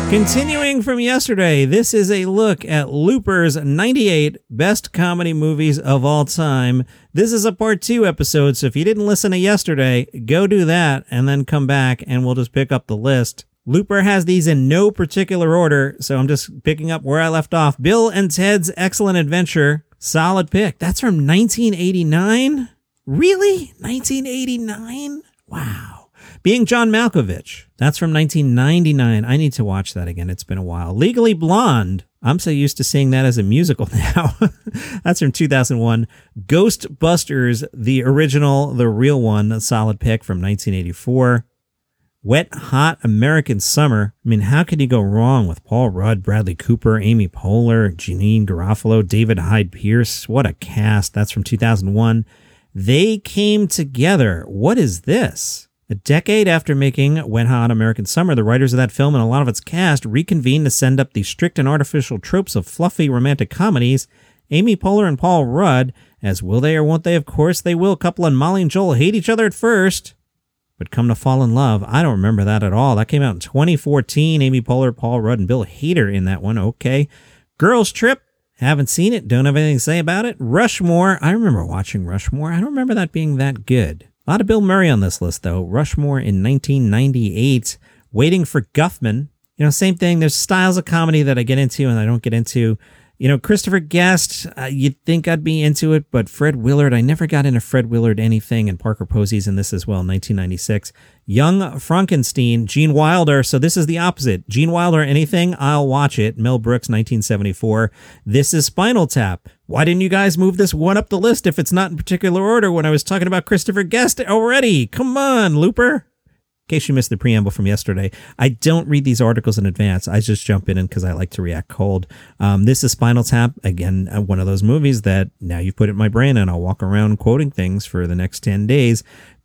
Continuing from yesterday, this is a look at Looper's 98 best comedy movies of all time. This is a part 2 episode, so if you didn't listen to yesterday, go do that and then come back and we'll just pick up the list. Looper has these in no particular order, so I'm just picking up where I left off. Bill and Ted's Excellent Adventure, solid pick. That's from 1989? Really? 1989? Wow. Being John Malkovich, that's from 1999. I need to watch that again. It's been a while. Legally Blonde, I'm so used to seeing that as a musical now. That's from 2001. Ghostbusters, the original, the real one, a solid pick from 1984. Wet Hot American Summer. I mean, how could you go wrong with Paul Rudd, Bradley Cooper, Amy Poehler, Janine Garofalo, David Hyde Pierce? What a cast. That's from 2001. They Came Together. What is this? A decade after making Wet Hot American Summer, the writers of that film and a lot of its cast reconvened to send up the strict and artificial tropes of fluffy romantic comedies. Amy Poehler and Paul Rudd, as will they or won't they, of course they will, couple and Molly and Joel hate each other at first, but come to fall in love. I don't remember that at all. That came out in 2014. Amy Poehler, Paul Rudd, and Bill Hader in that one. Okay. Girls Trip. Haven't seen it. Don't have anything to say about it. Rushmore. I remember watching Rushmore. I don't remember that being that good. A lot of Bill Murray on this list, though. Rushmore in 1998. Waiting for Guffman. You know, same thing. There's styles of comedy that I get into and I don't get into. You know, Christopher Guest, you'd think I'd be into it, but Fred Willard, I never got into Fred Willard anything, and Parker Posey's in this as well, 1996. Young Frankenstein, Gene Wilder, so this is the opposite. Gene Wilder, anything, I'll watch it. Mel Brooks, 1974. This is Spinal Tap. Why didn't you guys move this one up the list if it's not in particular order when I was talking about Christopher Guest already? Come on, Looper. In case you missed the preamble from yesterday, I don't read these articles in advance. I just jump in because I like to react cold. This is Spinal Tap. Again, one of those movies that now you've put it in my brain and I'll walk around quoting things for the next 10 days.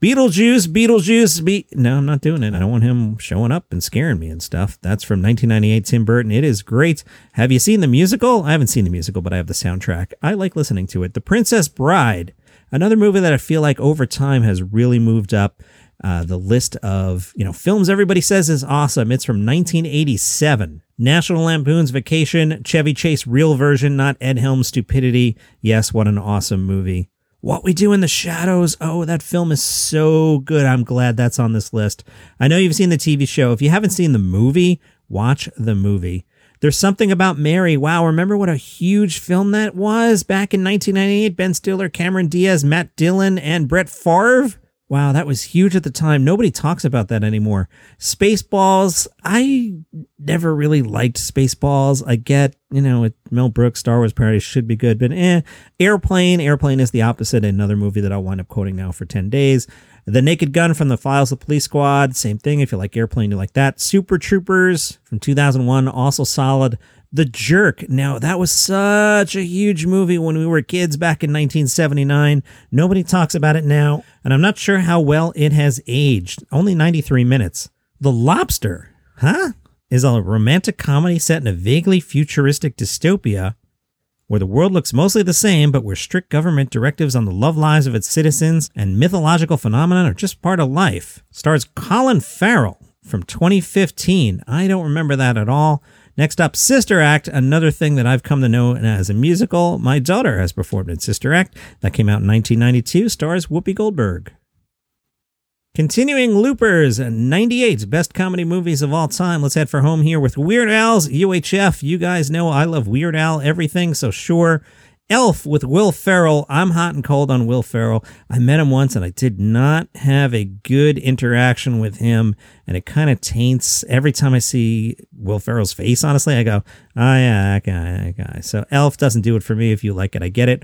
Beetlejuice. No, I'm not doing it. I don't want him showing up and scaring me and stuff. That's from 1998, Tim Burton. It is great. Have you seen the musical? I haven't seen the musical, but I have the soundtrack. I like listening to it. The Princess Bride. Another movie that I feel like over time has really moved up the list of, films everybody says is awesome. It's from 1987. National Lampoon's Vacation, Chevy Chase real version, not Ed Helms' stupidity. Yes, what an awesome movie. What We Do in the Shadows. Oh, that film is so good. I'm glad that's on this list. I know you've seen the TV show. If you haven't seen the movie, watch the movie. There's Something About Mary. Wow, remember what a huge film that was back in 1998? Ben Stiller, Cameron Diaz, Matt Dillon, and Brett Favre. Wow, that was huge at the time. Nobody talks about that anymore. Spaceballs. I never really liked Spaceballs. I get, with Mel Brooks, Star Wars parody should be good, but Airplane. Airplane is the opposite. Another movie that I'll wind up quoting now for 10 days. The Naked Gun from the Files of the Police Squad. Same thing. If you like Airplane, you like that. Super Troopers from 2001. Also solid. The Jerk. Now, that was such a huge movie when we were kids back in 1979. Nobody talks about it now, and I'm not sure how well it has aged. Only 93 minutes. The Lobster, is a romantic comedy set in a vaguely futuristic dystopia where the world looks mostly the same, but where strict government directives on the love lives of its citizens and mythological phenomena are just part of life. Stars Colin Farrell from 2015. I don't remember that at all. Next up, Sister Act, another thing that I've come to know as a musical. My daughter has performed in Sister Act. That came out in 1992, stars Whoopi Goldberg. Continuing Loopers, 98 best comedy movies of all time. Let's head for home here with Weird Al's UHF. You guys know I love Weird Al everything, so sure. Elf with Will Ferrell. I'm hot and cold on Will Ferrell. I met him once and I did not have a good interaction with him, and it kind of taints every time I see Will Ferrell's face, honestly. I go, oh yeah, that guy. So Elf doesn't do it for me. If you like it, I get it.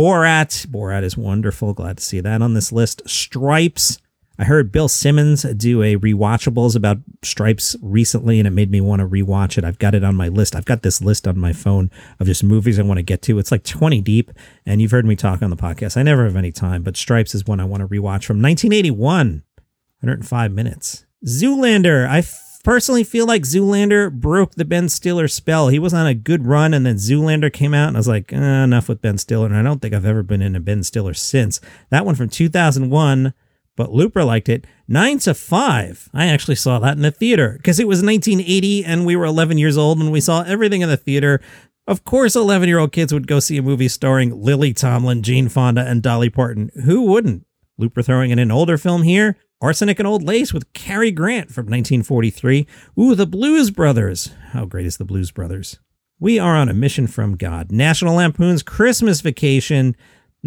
Borat is wonderful. Glad to see that on this list. Stripes. I heard Bill Simmons do a rewatchables about Stripes recently, and it made me want to rewatch it. I've got it on my list. I've got this list on my phone of just movies I want to get to. It's like 20 deep, and you've heard me talk on the podcast. I never have any time, but Stripes is one I want to rewatch from 1981. 105 minutes. Zoolander. I personally feel like Zoolander broke the Ben Stiller spell. He was on a good run, and then Zoolander came out, and I was like, enough with Ben Stiller, and I don't think I've ever been into Ben Stiller since. That one from 2001. but Looper liked it. 9 to 5. I actually saw that in the theater because it was 1980 and we were 11 years old and we saw everything in the theater. Of course, 11-year-old kids would go see a movie starring Lily Tomlin, Jane Fonda, and Dolly Parton. Who wouldn't? Looper throwing in an older film here. Arsenic and Old Lace with Cary Grant from 1943. Ooh, The Blues Brothers. How great is The Blues Brothers? We Are on a Mission from God. National Lampoon's Christmas Vacation.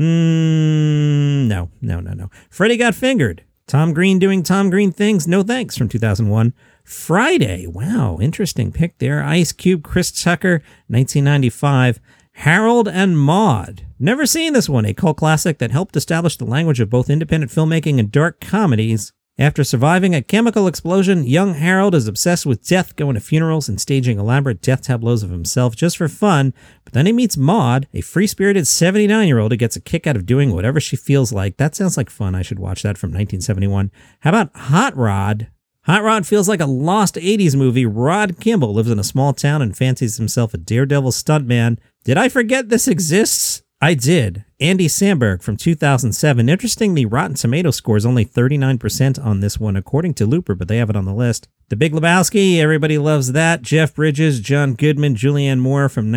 No. Freddy Got Fingered. Tom Green Doing Tom Green Things. No Thanks from 2001. Friday. Wow, interesting pick there. Ice Cube, Chris Tucker, 1995. Harold and Maude. Never seen this one. A cult classic that helped establish the language of both independent filmmaking and dark comedies. After surviving a chemical explosion, young Harold is obsessed with death, going to funerals and staging elaborate death tableaus of himself just for fun. But then he meets Maude, a free-spirited 79-year-old who gets a kick out of doing whatever she feels like. That sounds like fun. I should watch that from 1971. How about Hot Rod? Hot Rod feels like a lost 80s movie. Rod Kimball lives in a small town and fancies himself a daredevil stuntman. Did I forget this exists? I did. Andy Samberg from 2007. Interestingly, Rotten Tomato score is only 39% on this one, according to Looper, but they have it on the list. The Big Lebowski, everybody loves that. Jeff Bridges, John Goodman, Julianne Moore from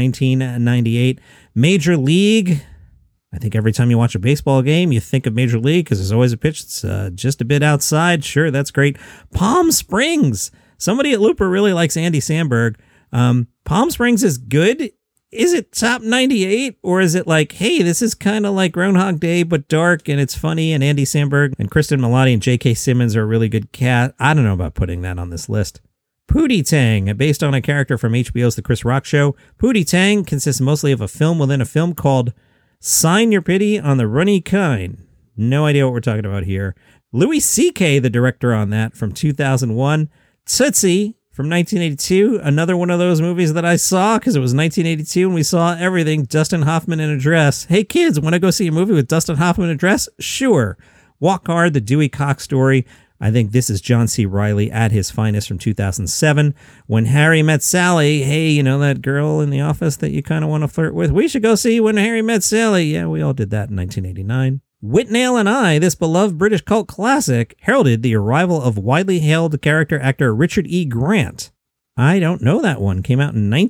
1998. Major League. I think every time you watch a baseball game, you think of Major League because there's always a pitch that's just a bit outside. Sure, that's great. Palm Springs. Somebody at Looper really likes Andy Samberg. Palm Springs is good. Is it top 98 or is it like, hey, this is kind of like Groundhog Day but dark and it's funny and Andy Samberg and Kristen Milotti and J.K. Simmons are a really good cast? I don't know about putting that on this list. Pootie Tang, based on a character from HBO's The Chris Rock Show. Pootie Tang consists mostly of a film within a film called Sign Your Pity on the Runny Kind. No idea what we're talking about here. Louis C.K., the director on that from 2001. Tootsie from 1982, another one of those movies that I saw because it was 1982 and we saw everything. Dustin Hoffman in a dress. Hey kids, want to go see a movie with Dustin Hoffman in a dress? Sure. Walk Hard, the Dewey Cox story. I think this is John C. Reilly at his finest from 2007. When Harry Met Sally. Hey, you know that girl in the office that you kind of want to flirt with? We should go see When Harry Met Sally. Yeah, we all did that in 1989. Whitnale and I, this beloved British cult classic, heralded the arrival of widely hailed character actor Richard E. Grant. I don't know that one. Came out in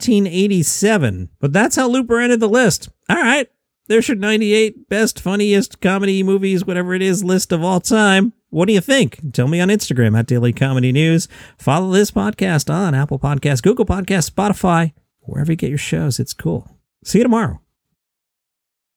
1987. But that's how Looper ended the list. All right. There's your 98 best, funniest comedy movies, whatever it is, list of all time. What do you think? Tell me on Instagram at Daily Comedy News. Follow this podcast on Apple Podcasts, Google Podcasts, Spotify, wherever you get your shows. It's cool. See you tomorrow.